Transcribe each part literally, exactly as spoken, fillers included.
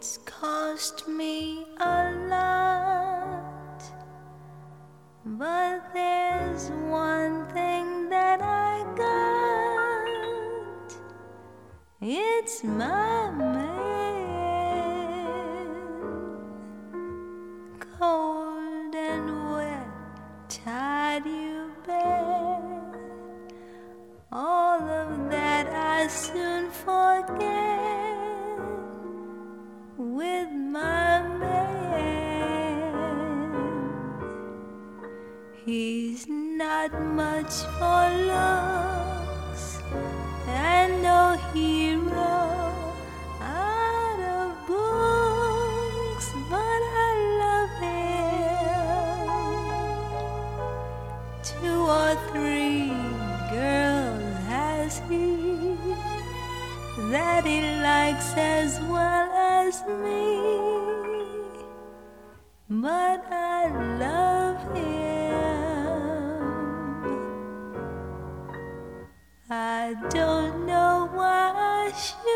It's cost me a lot, but there's one thing that I got. It's my man. Cold and wet, tied you bet. All of that I soon forget with my man. He's not much for looks and no hero out of books, but I love him. Two or three girls has he that he likes as well as me, but I love him. I don't know why I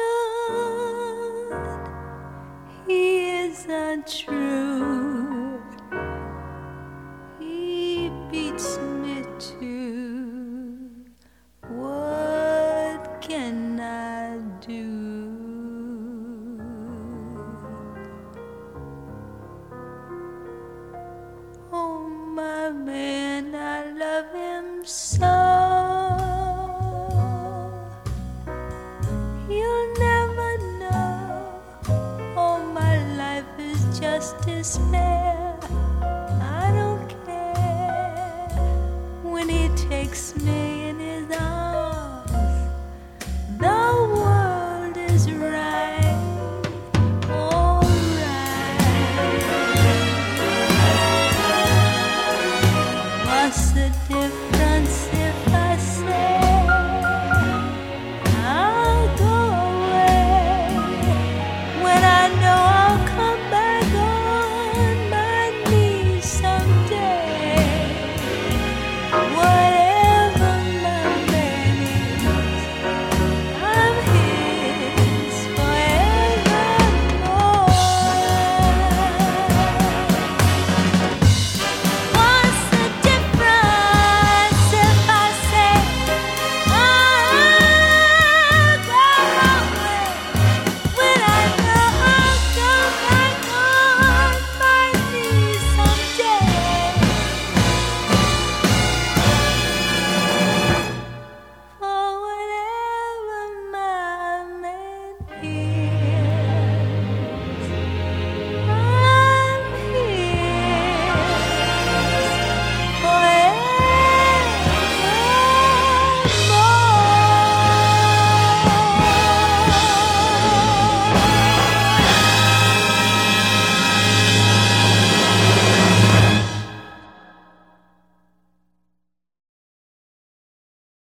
should. He isn't true. He beats me too. What can I do? Oh, my man, I love him so. You'll never know. Oh, my life is just his